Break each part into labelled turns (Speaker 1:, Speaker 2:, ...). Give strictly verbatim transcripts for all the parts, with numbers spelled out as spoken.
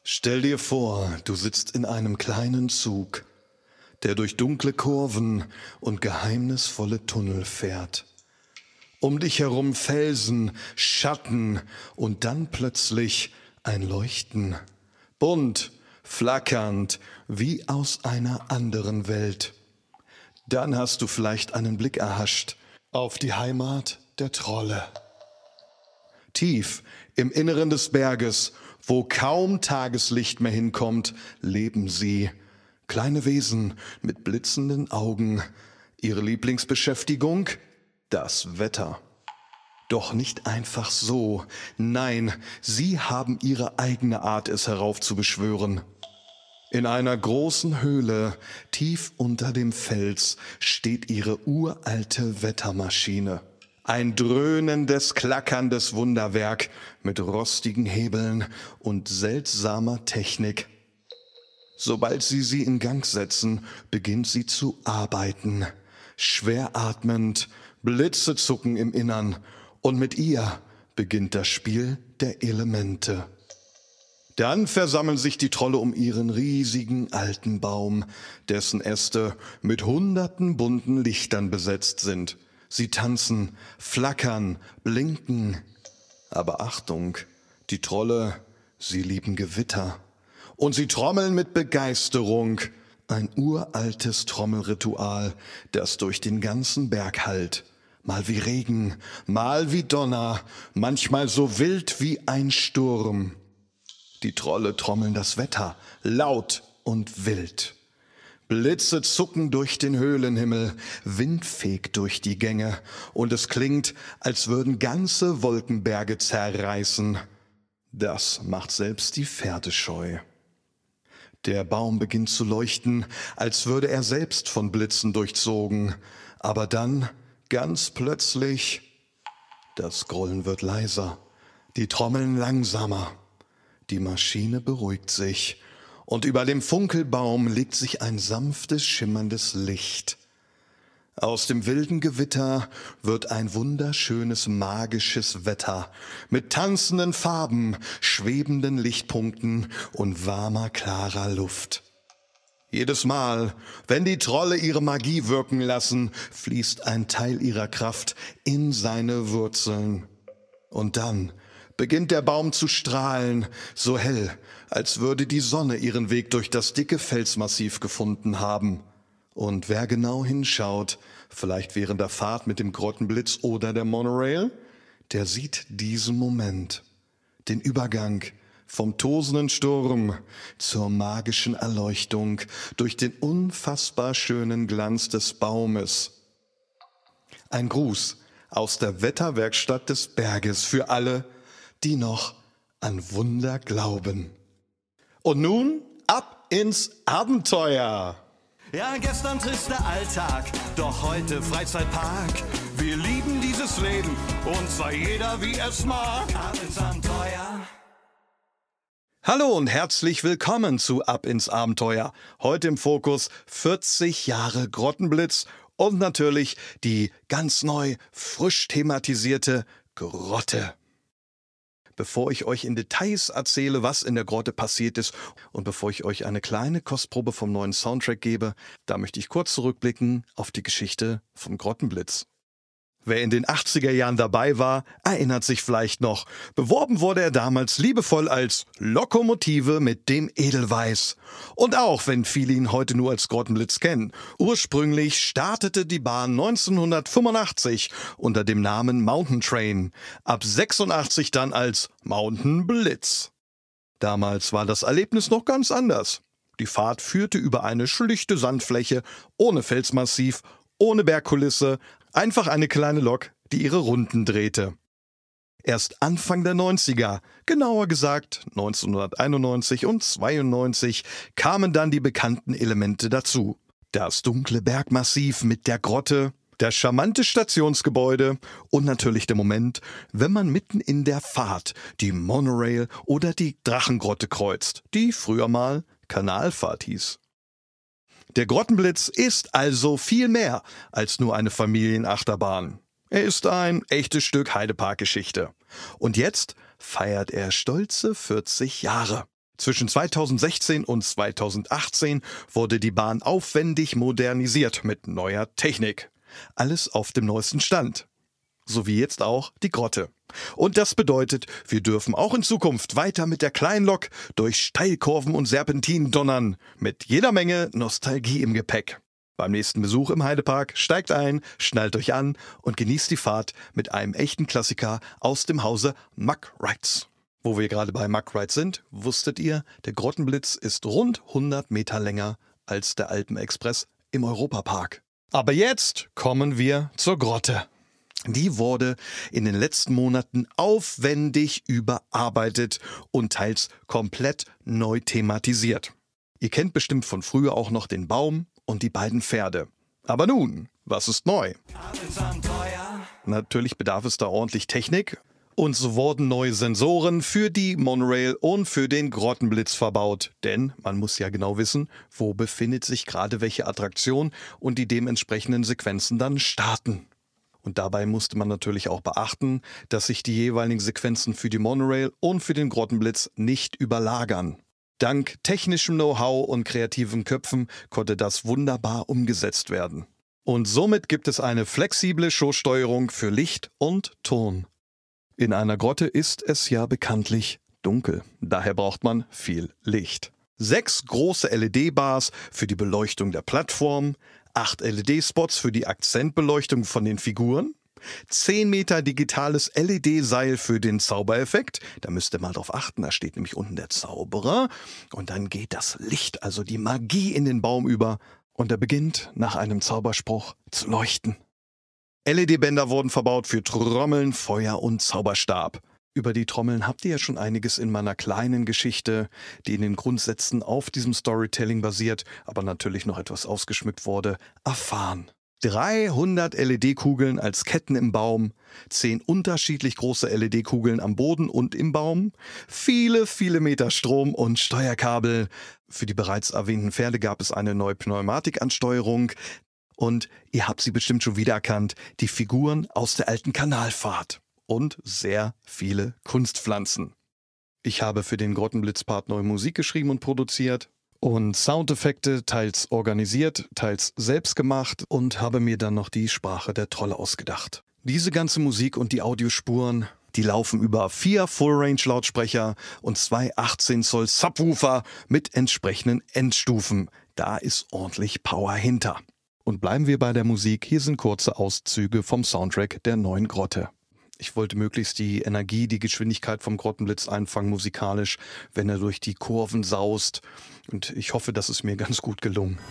Speaker 1: Stell dir vor, du sitzt in einem kleinen Zug, der durch dunkle Kurven und geheimnisvolle Tunnel fährt. Um dich herum Felsen, Schatten und dann plötzlich ein Leuchten. Bunt, flackernd, wie aus einer anderen Welt. Dann hast du vielleicht einen Blick erhascht auf die Heimat der Trolle. Tief im Inneren des Berges, wo kaum Tageslicht mehr hinkommt, leben sie. Kleine Wesen mit blitzenden Augen. Ihre Lieblingsbeschäftigung? Das Wetter. Doch nicht einfach so. Nein, sie haben ihre eigene Art, es heraufzubeschwören. In einer großen Höhle, tief unter dem Fels, steht ihre uralte Wettermaschine. Ein dröhnendes, klackerndes Wunderwerk mit rostigen Hebeln und seltsamer Technik. Sobald sie sie in Gang setzen, beginnt sie zu arbeiten. Schwer atmend, Blitze zucken im Innern und mit ihr beginnt das Spiel der Elemente. Dann versammeln sich die Trolle um ihren riesigen alten Baum, dessen Äste mit hunderten bunten Lichtern besetzt sind. Sie tanzen, flackern, blinken. Aber Achtung, die Trolle, sie lieben Gewitter. Und sie trommeln mit Begeisterung. Ein uraltes Trommelritual, das durch den ganzen Berg hallt. Mal wie Regen, mal wie Donner, manchmal so wild wie ein Sturm. Die Trolle trommeln das Wetter, laut und wild. Blitze zucken durch den Höhlenhimmel, Wind fegt durch die Gänge und es klingt, als würden ganze Wolkenberge zerreißen. Das macht selbst die Pferde scheu. Der Baum beginnt zu leuchten, als würde er selbst von Blitzen durchzogen. Aber dann, ganz plötzlich, das Grollen wird leiser, die Trommeln langsamer. Die Maschine beruhigt sich. Und über dem Funkelbaum legt sich ein sanftes, schimmerndes Licht. Aus dem wilden Gewitter wird ein wunderschönes, magisches Wetter mit tanzenden Farben, schwebenden Lichtpunkten und warmer, klarer Luft. Jedes Mal, wenn die Trolle ihre Magie wirken lassen, fließt ein Teil ihrer Kraft in seine Wurzeln. Und dann beginnt der Baum zu strahlen, so hell, als würde die Sonne ihren Weg durch das dicke Felsmassiv gefunden haben. Und wer genau hinschaut, vielleicht während der Fahrt mit dem Grottenblitz oder der Monorail, der sieht diesen Moment, den Übergang vom tosenden Sturm zur magischen Erleuchtung durch den unfassbar schönen Glanz des Baumes. Ein Gruß aus der Wetterwerkstatt des Berges für alle, die noch an Wunder glauben. Und nun ab ins Abenteuer!
Speaker 2: Ja, gestern trister Alltag, doch heute Freizeitpark. Wir lieben dieses Leben und sei jeder wie es mag. Ab ins Abenteuer.
Speaker 1: Hallo und herzlich willkommen zu Ab ins Abenteuer. Heute im Fokus vierzig Jahre Grottenblitz und natürlich die ganz neu, frisch thematisierte Grotte. Bevor ich euch in Details erzähle, was in der Grotte passiert ist und bevor ich euch eine kleine Kostprobe vom neuen Soundtrack gebe, da möchte ich kurz zurückblicken auf die Geschichte vom Grottenblitz. Wer in den achtziger Jahren dabei war, erinnert sich vielleicht noch. Beworben wurde er damals liebevoll als Lokomotive mit dem Edelweiß. Und auch wenn viele ihn heute nur als Grottenblitz kennen, ursprünglich startete die Bahn neunzehnhundertfünfundachtzig unter dem Namen Mountain Train, ab sechsundachtzig dann als Mountain Blitz. Damals war das Erlebnis noch ganz anders. Die Fahrt führte über eine schlichte Sandfläche, ohne Felsmassiv, ohne Bergkulisse, einfach eine kleine Lok, die ihre Runden drehte. Erst Anfang der neunziger, genauer gesagt neunzehnhunderteinundneunzig und zweiundneunzig, kamen dann die bekannten Elemente dazu. Das dunkle Bergmassiv mit der Grotte, das charmante Stationsgebäude und natürlich der Moment, wenn man mitten in der Fahrt die Monorail oder die Drachengrotte kreuzt, die früher mal Kanalfahrt hieß. Der Grottenblitz ist also viel mehr als nur eine Familienachterbahn. Er ist ein echtes Stück Heidepark-Geschichte. Und jetzt feiert er stolze vierzig Jahre. Zwischen zweitausendsechzehn und zweitausendachtzehn wurde die Bahn aufwendig modernisiert mit neuer Technik. Alles auf dem neuesten Stand. So wie jetzt auch die Grotte. Und das bedeutet, wir dürfen auch in Zukunft weiter mit der Kleinlok durch Steilkurven und Serpentinen donnern. Mit jeder Menge Nostalgie im Gepäck. Beim nächsten Besuch im Heidepark steigt ein, schnallt euch an und genießt die Fahrt mit einem echten Klassiker aus dem Hause Mack Rides. Wo wir gerade bei Mack Rides sind, wusstet ihr, der Grottenblitz ist rund hundert Meter länger als der Alpenexpress im Europapark. Aber jetzt kommen wir zur Grotte. Die wurde in den letzten Monaten aufwendig überarbeitet und teils komplett neu thematisiert. Ihr kennt bestimmt von früher auch noch den Baum und die beiden Pferde. Aber nun, was ist neu? Natürlich bedarf es da ordentlich Technik. Und so wurden neue Sensoren für die Monorail und für den Grottenblitz verbaut. Denn man muss ja genau wissen, wo befindet sich gerade welche Attraktion und die dementsprechenden Sequenzen dann starten. Und dabei musste man natürlich auch beachten, dass sich die jeweiligen Sequenzen für die Monorail und für den Grottenblitz nicht überlagern. Dank technischem Know-how und kreativen Köpfen konnte das wunderbar umgesetzt werden. Und somit gibt es eine flexible Showsteuerung für Licht und Ton. In einer Grotte ist es ja bekanntlich dunkel, daher braucht man viel Licht. Sechs große L E D-Bars für die Beleuchtung der Plattform, acht L E D-Spots für die Akzentbeleuchtung von den Figuren, zehn Meter digitales L E D-Seil für den Zaubereffekt. Da müsst ihr mal drauf achten, da steht nämlich unten der Zauberer. Und dann geht das Licht, also die Magie, in den Baum über. Und er beginnt nach einem Zauberspruch zu leuchten. L E D-Bänder wurden verbaut für Trommeln, Feuer und Zauberstab. Über die Trommeln habt ihr ja schon einiges in meiner kleinen Geschichte, die in den Grundsätzen auf diesem Storytelling basiert, aber natürlich noch etwas ausgeschmückt wurde, erfahren. dreihundert L E D-Kugeln als Ketten im Baum, zehn unterschiedlich große L E D-Kugeln am Boden und im Baum, viele, viele Meter Strom und Steuerkabel. Für die bereits erwähnten Pferde gab es eine neue Pneumatikansteuerung. Und ihr habt sie bestimmt schon wiedererkannt, die Figuren aus der alten Kanalfahrt. Und sehr viele Kunstpflanzen. Ich habe für den Grottenblitz-Part neue Musik geschrieben und produziert. Und Soundeffekte teils organisiert, teils selbst gemacht und habe mir dann noch die Sprache der Trolle ausgedacht. Diese ganze Musik und die Audiospuren, die laufen über vier Full-Range-Lautsprecher und zwei achtzehn Zoll Subwoofer mit entsprechenden Endstufen. Da ist ordentlich Power hinter. Und bleiben wir bei der Musik, hier sind kurze Auszüge vom Soundtrack der neuen Grotte. Ich wollte möglichst die Energie, die Geschwindigkeit vom Grottenblitz einfangen musikalisch, wenn er durch die Kurven saust. Und ich hoffe, das ist mir ganz gut gelungen.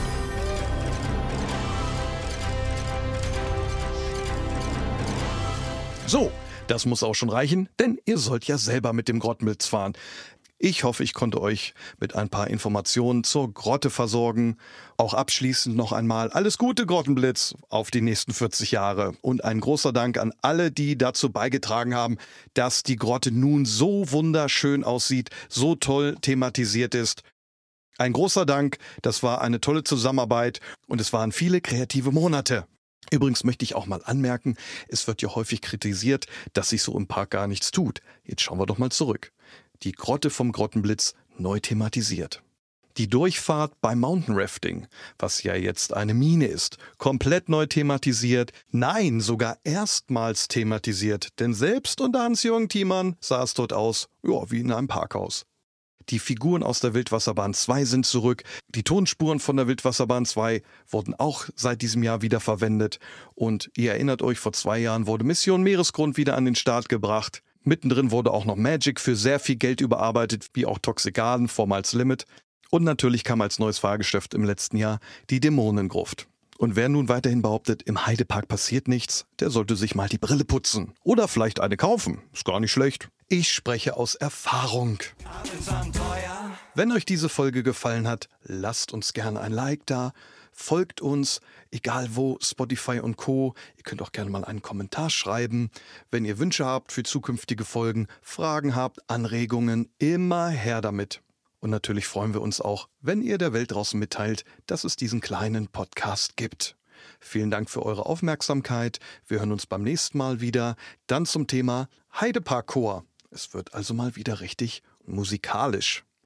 Speaker 1: So, das muss auch schon reichen, denn ihr sollt ja selber mit dem Grottenblitz fahren. Ich hoffe, ich konnte euch mit ein paar Informationen zur Grotte versorgen. Auch abschließend noch einmal alles Gute, Grottenblitz, auf die nächsten vierzig Jahre. Und ein großer Dank an alle, die dazu beigetragen haben, dass die Grotte nun so wunderschön aussieht, so toll thematisiert ist. Ein großer Dank, das war eine tolle Zusammenarbeit und es waren viele kreative Monate. Übrigens möchte ich auch mal anmerken, es wird ja häufig kritisiert, dass sich so im Park gar nichts tut. Jetzt schauen wir doch mal zurück. Die Grotte vom Grottenblitz neu thematisiert. Die Durchfahrt beim Mountain Rafting, was ja jetzt eine Mine ist, komplett neu thematisiert. Nein, sogar erstmals thematisiert, denn selbst unter Hans-Jürgen Thiemann sah es dort aus, ja, wie in einem Parkhaus. Die Figuren aus der Wildwasserbahn zwei sind zurück. Die Tonspuren von der Wildwasserbahn zwei wurden auch seit diesem Jahr wieder verwendet. Und ihr erinnert euch, vor zwei Jahren wurde Mission Meeresgrund wieder an den Start gebracht. Mittendrin wurde auch noch Magic für sehr viel Geld überarbeitet, wie auch Toxic Garden, vormals Limit. Und natürlich kam als neues Fahrgeschäft im letzten Jahr die Dämonengruft. Und wer nun weiterhin behauptet, im Heidepark passiert nichts, der sollte sich mal die Brille putzen. Oder vielleicht eine kaufen. Ist gar nicht schlecht. Ich spreche aus Erfahrung. Wenn euch diese Folge gefallen hat, lasst uns gerne ein Like da. Folgt uns, egal wo, Spotify und Co. Ihr könnt auch gerne mal einen Kommentar schreiben. Wenn ihr Wünsche habt für zukünftige Folgen, Fragen habt, Anregungen, immer her damit. Und natürlich freuen wir uns auch, wenn ihr der Welt draußen mitteilt, dass es diesen kleinen Podcast gibt. Vielen Dank für eure Aufmerksamkeit. Wir hören uns beim nächsten Mal wieder. Dann zum Thema Heidepark-Chor. Es wird also mal wieder richtig musikalisch.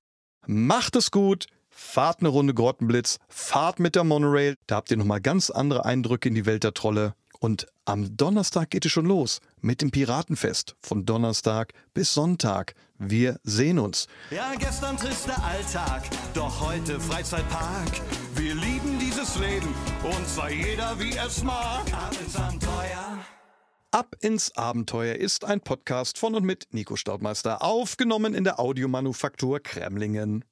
Speaker 1: Macht es gut, fahrt eine Runde Grottenblitz, fahrt mit der Monorail, da habt ihr nochmal ganz andere Eindrücke in die Welt der Trolle. Und am Donnerstag geht es schon los mit dem Piratenfest. Von Donnerstag bis Sonntag. Wir sehen uns.
Speaker 2: Ja, gestern trister Alltag, doch heute Freizeitpark. Wir lieben dieses Leben und sei jeder wie es mag. Ab ins Abenteuer.
Speaker 1: Ab ins Abenteuer ist ein Podcast von und mit Nico Staudmeister, aufgenommen in der Audiomanufaktur Kremlingen.